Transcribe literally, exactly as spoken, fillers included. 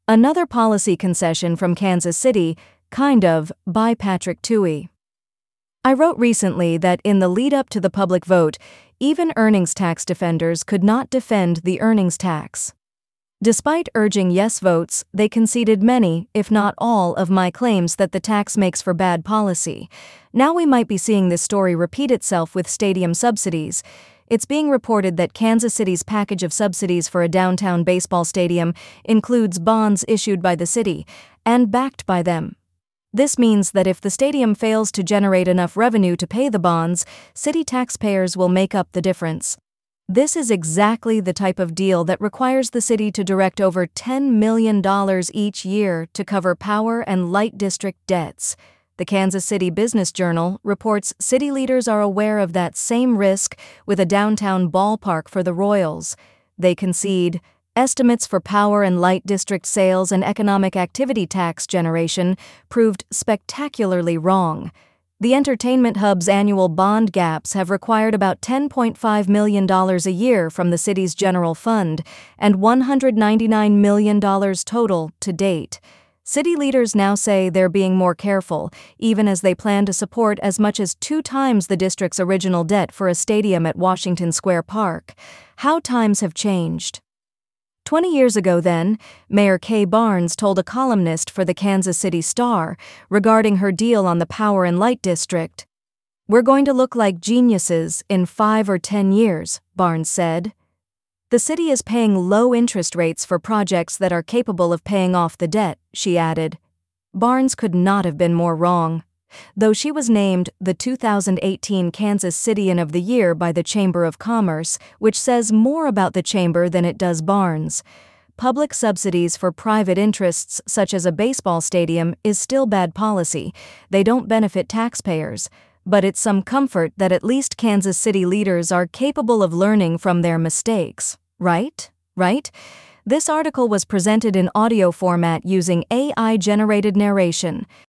Another policy concession from Kansas City, kind of, by Patrick Tuohy. I wrote recently that in the lead-up to the public vote, even earnings tax defenders could not defend the earnings tax. Despite urging yes votes, they conceded many, if not all, of my claims that the tax makes for bad policy. Now we might be seeing this story repeat itself with stadium subsidies. It's being reported that Kansas City's package of subsidies for a downtown baseball stadium includes bonds issued by the city and backed by them. This means that if the stadium fails to generate enough revenue to pay the bonds, city taxpayers will make up the difference. This is exactly the type of deal that requires the city to direct over ten million dollars each year to cover power and light district debts. The Kansas City Business Journal reports city leaders are aware of that same risk with a downtown ballpark for the Royals. They concede, estimates for power and light district sales and economic activity tax generation proved spectacularly wrong. The entertainment hub's annual bond gaps have required about ten point five million dollars a year from the city's general fund and one hundred ninety-nine million dollars total to date. City leaders now say they're being more careful, even as they plan to support as much as two times the district's original debt for a stadium at Washington Square Park. How times have changed. Twenty years ago then, Mayor Kay Barnes told a columnist for the Kansas City Star regarding her deal on the Power and Light District. "We're going to look like geniuses in five or ten years," Barnes said. "The city is paying low interest rates for projects that are capable of paying off the debt," she added. Barnes could not have been more wrong. Though she was named the two thousand eighteen Kansas Citian of the Year by the Chamber of Commerce, which says more about the chamber than it does Barnes. Public subsidies for private interests such as a baseball stadium is still bad policy. They don't benefit taxpayers. But it's some comfort that at least Kansas City leaders are capable of learning from their mistakes. Right? Right? This article was presented in audio format using A I-generated narration.